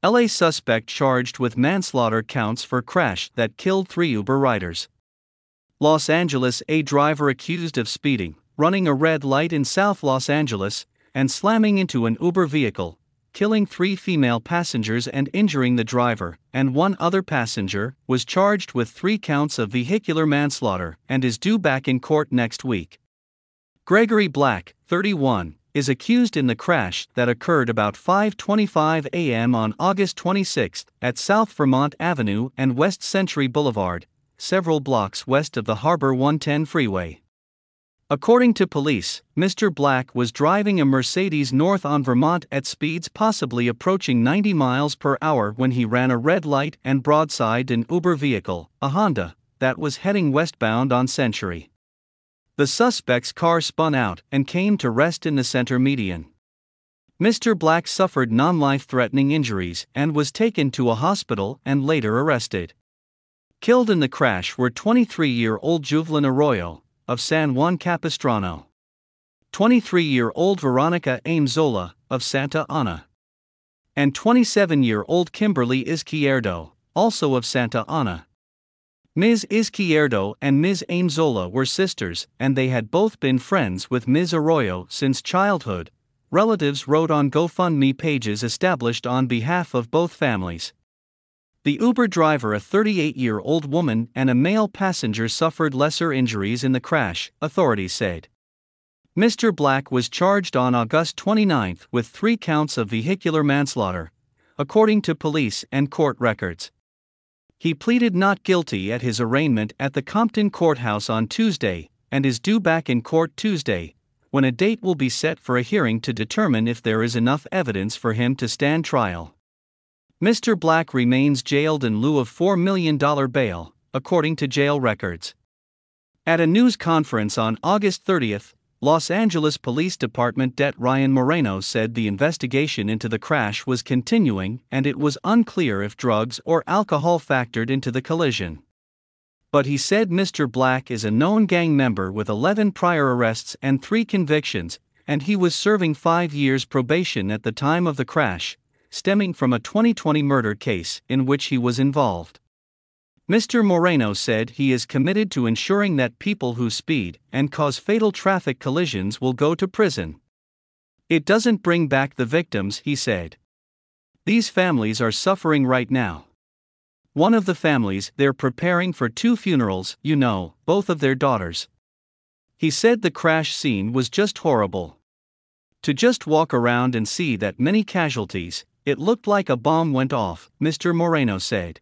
LA suspect charged with manslaughter counts for crash that killed 3 Uber riders. Los Angeles: a driver accused of speeding, running a red light in South Los Angeles, and slamming into an Uber vehicle, killing 3 female passengers and injuring the driver and 1 other passenger, was charged with 3 counts of vehicular manslaughter and is due back in court next week. Gregory Black, 31, is accused in the crash that occurred about 5:25 a.m. on August 26 at South Vermont Avenue and West Century Boulevard, several blocks west of the Harbor 110 freeway. According to police, Mr. Black was driving a Mercedes north on Vermont at speeds possibly approaching 90 miles per hour when he ran a red light and broadsided an Uber vehicle, a Honda, that was heading westbound on Century. The suspect's car spun out and came to rest in the center median. Mr. Black suffered non-life-threatening injuries and was taken to a hospital and later arrested. Killed in the crash were 23-year-old Juvelin Arroyo, of San Juan Capistrano, 23-year-old Veronica Amezola, of Santa Ana, and 27-year-old Kimberly Izquierdo, also of Santa Ana. Ms. Izquierdo and Ms. Amezola were sisters, and they had both been friends with Ms. Arroyo since childhood, relatives wrote on GoFundMe pages established on behalf of both families. The Uber driver, a 38-year-old woman, and a male passenger suffered lesser injuries in the crash, authorities said. Mr. Black was charged on August 29 with 3 counts of vehicular manslaughter, according to police and court records. He pleaded not guilty at his arraignment at the Compton courthouse on Tuesday, and is due back in court Tuesday, when a date will be set for a hearing to determine if there is enough evidence for him to stand trial. Mr. Black remains jailed in lieu of $4 million bail, according to jail records. At a news conference on August 30, Los Angeles Police Department Det Ryan Moreno said the investigation into the crash was continuing and it was unclear if drugs or alcohol factored into the collision. But he said Mr. Black is a known gang member with 11 prior arrests and 3 convictions, and he was serving 5 years probation at the time of the crash, stemming from a 2020 murder case in which he was involved. Mr. Moreno said he is committed to ensuring that people who speed and cause fatal traffic collisions will go to prison. It doesn't bring back the victims, he said. These families are suffering right now. One of the families, they're preparing for 2 funerals, both of their daughters. He said the crash scene was just horrible. To just walk around and see that many casualties, it looked like a bomb went off, Mr. Moreno said.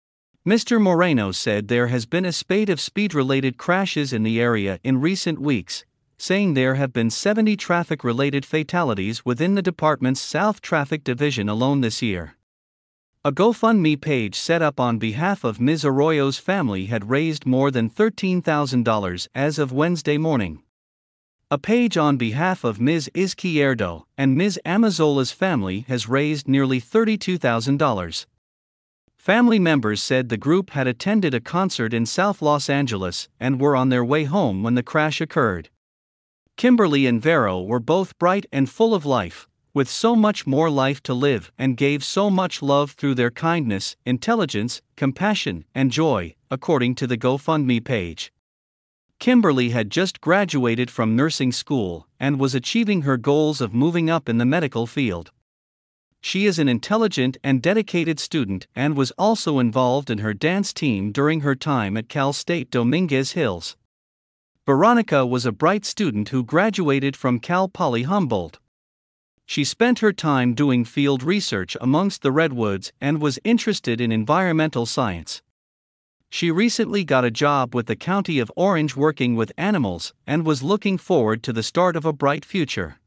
Mr. Moreno said there has been a spate of speed-related crashes in the area in recent weeks, saying there have been 70 traffic-related fatalities within the department's South Traffic Division alone this year. A GoFundMe page set up on behalf of Ms. Arroyo's family had raised more than $13,000 as of Wednesday morning. A page on behalf of Ms. Izquierdo and Ms. Amezola's family has raised nearly $32,000. Family members said the group had attended a concert in South Los Angeles and were on their way home when the crash occurred. Kimberly and Vero were both bright and full of life, with so much more life to live, and gave so much love through their kindness, intelligence, compassion, and joy, according to the GoFundMe page. Kimberly had just graduated from nursing school and was achieving her goals of moving up in the medical field. She is an intelligent and dedicated student and was also involved in her dance team during her time at Cal State Dominguez Hills. Veronica was a bright student who graduated from Cal Poly Humboldt. She spent her time doing field research amongst the redwoods and was interested in environmental science. She recently got a job with the County of Orange working with animals and was looking forward to the start of a bright future.